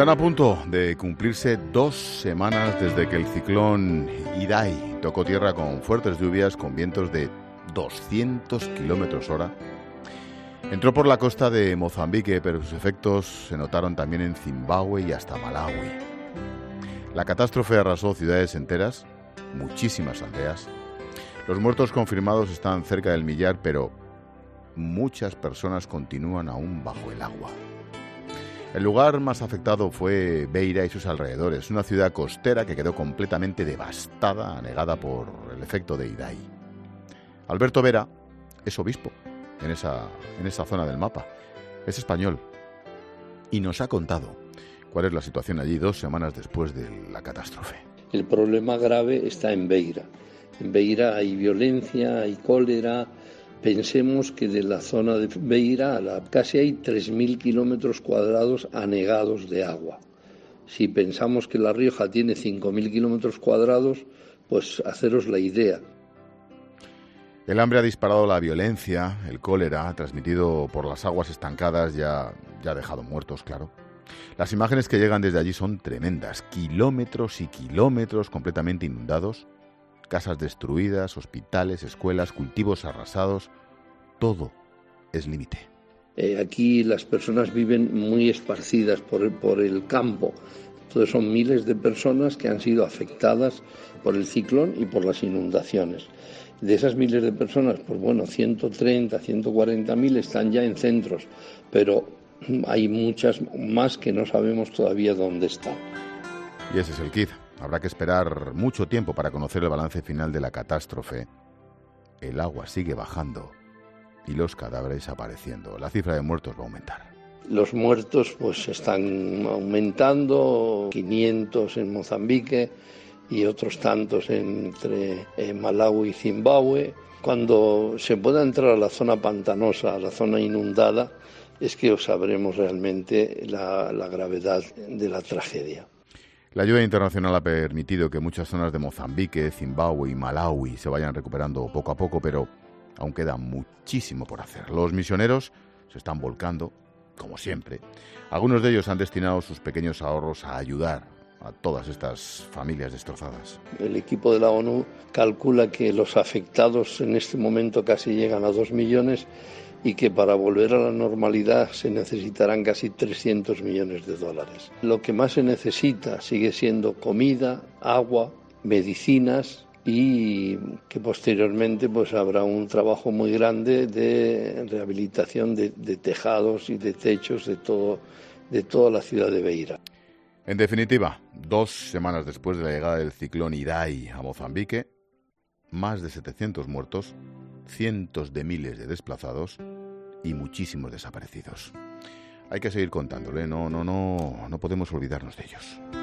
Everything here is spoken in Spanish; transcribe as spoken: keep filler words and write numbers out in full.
Están a punto de cumplirse dos semanas desde que el ciclón Idai tocó tierra con fuertes lluvias, con vientos de doscientos kilómetros hora. Entró por la costa de Mozambique, pero sus efectos se notaron también en Zimbabue y hasta Malawi. La catástrofe arrasó ciudades enteras, muchísimas aldeas. Los muertos confirmados están cerca del millar, pero muchas personas continúan aún bajo el agua. El lugar más afectado fue Beira y sus alrededores, una ciudad costera que quedó completamente devastada, anegada por el efecto de Idai. Alberto Vera es obispo en esa, en esa zona del mapa, es español y nos ha contado cuál es la situación allí dos semanas después de la catástrofe. El problema grave está en Beira. En Beira hay violencia, hay cólera. Pensemos que de la zona de Beira a la, casi hay tres mil kilómetros cuadrados anegados de agua. Si pensamos que La Rioja tiene cinco mil kilómetros cuadrados, pues haceros la idea. El hambre ha disparado la violencia, el cólera, transmitido por las aguas estancadas, ya, ya ha dejado muertos, claro. Las imágenes que llegan desde allí son tremendas, kilómetros y kilómetros completamente inundados. Casas destruidas, hospitales, escuelas, cultivos arrasados, todo es límite. Eh, aquí las personas viven muy esparcidas por el, por el campo. Entonces son miles de personas que han sido afectadas por el ciclón y por las inundaciones. De esas miles de personas, pues bueno, ciento treinta, ciento cuarenta mil están ya en centros, pero hay muchas más que no sabemos todavía dónde están. Y ese es el quid. Habrá que esperar mucho tiempo para conocer el balance final de la catástrofe. El agua sigue bajando y los cadáveres apareciendo. La cifra de muertos va a aumentar. Los muertos pues están aumentando, quinientos en Mozambique y otros tantos entre eh, Malawi y Zimbabue. Cuando se pueda entrar a la zona pantanosa, a la zona inundada, es que sabremos realmente la, la gravedad de la tragedia. La ayuda internacional ha permitido que muchas zonas de Mozambique, Zimbabue y Malawi se vayan recuperando poco a poco, pero aún queda muchísimo por hacer. Los misioneros se están volcando, como siempre. Algunos de ellos han destinado sus pequeños ahorros a ayudar a todas estas familias destrozadas. El equipo de la ONU calcula que los afectados en este momento casi llegan a dos millones y que para volver a la normalidad se necesitarán casi trescientos millones de dólares. Lo que más se necesita sigue siendo comida, agua, medicinas y que posteriormente pues habrá un trabajo muy grande de rehabilitación de, de tejados y de techos de, todo, de toda la ciudad de Beira. En definitiva, dos semanas después de la llegada del ciclón Idai a Mozambique, más de setecientos muertos, cientos de miles de desplazados y muchísimos desaparecidos. Hay que seguir contándole, no, no, no, no podemos olvidarnos de ellos.